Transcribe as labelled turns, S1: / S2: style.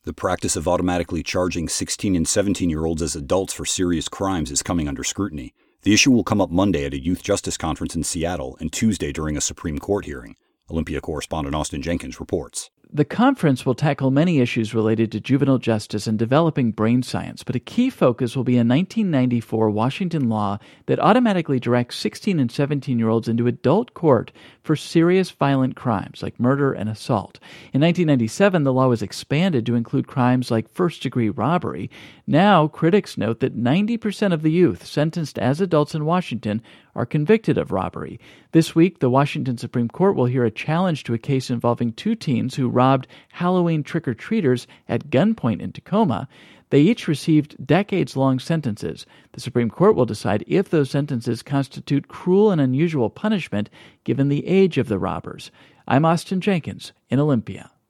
S1: The practice of automatically charging 16 and 17-year-olds as adults for serious crimes is coming under scrutiny. The issue will come up Monday at a youth justice conference in Seattle and Tuesday during a Supreme Court hearing. Olympia correspondent Austin Jenkins reports.
S2: The conference will tackle many issues related to juvenile justice and developing brain science, but a key focus will be a 1994 Washington law that automatically directs 16 and 17-year-olds into adult court for serious violent crimes like murder and assault. In 1997, the law was expanded to include crimes like first-degree robbery. Now, critics note that 90% of the youth sentenced as adults in Washington are convicted of robbery. This week, the Washington Supreme Court will hear a challenge to a case involving two teens who robbed Halloween trick-or-treaters at gunpoint in Tacoma. They each received decades-long sentences. The Supreme Court will decide if those sentences constitute cruel and unusual punishment given the age of the robbers. I'm Austin Jenkins in Olympia.